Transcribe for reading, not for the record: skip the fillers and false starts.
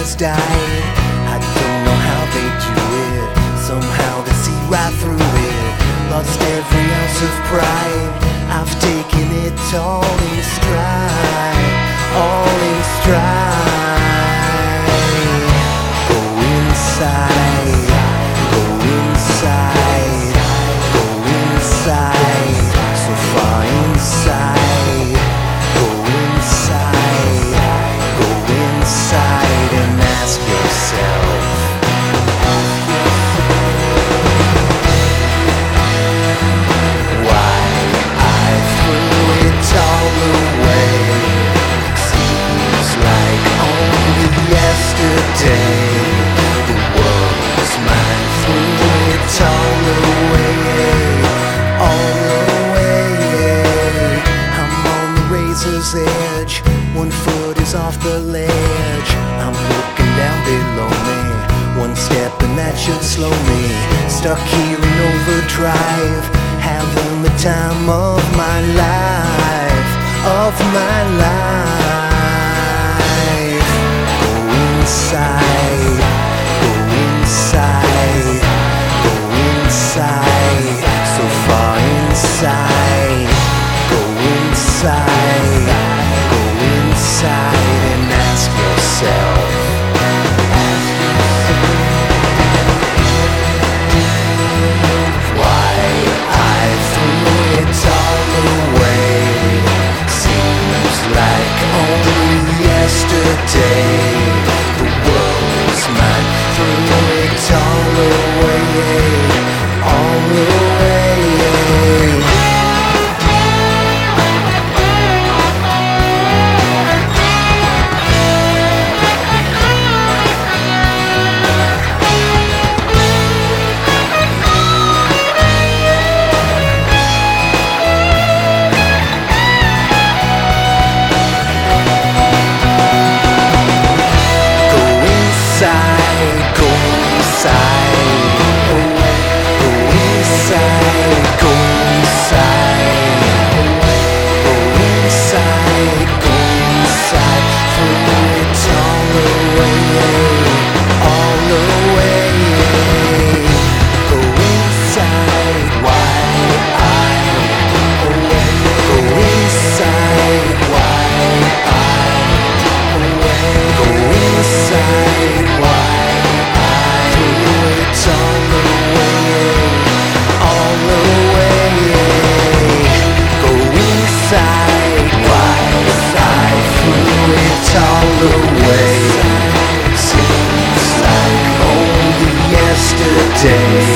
others died. I don't know how they do it. Somehow they see right through it. Lost every ounce of pride. I've taken it all in stride. All in stride. Go inside. Go inside. Go inside. So far inside. Go inside. Go inside and ask yourself. Why I threw it all away. Seems like only yesterday. The world was mine. Threw it all away. All away. I'm on the razor's edge. One foot is off the ledge. I'm looking down below me. One step and that should slow me. Stuck here in overdrive. Having the time of my life. Of my life. Go inside. Go inside. Go inside. So far inside. Go inside. Go inside and ask yourself. Why I threw it all away. Seems like only yesterday. The world was mine. Threw it all away. All away. Day.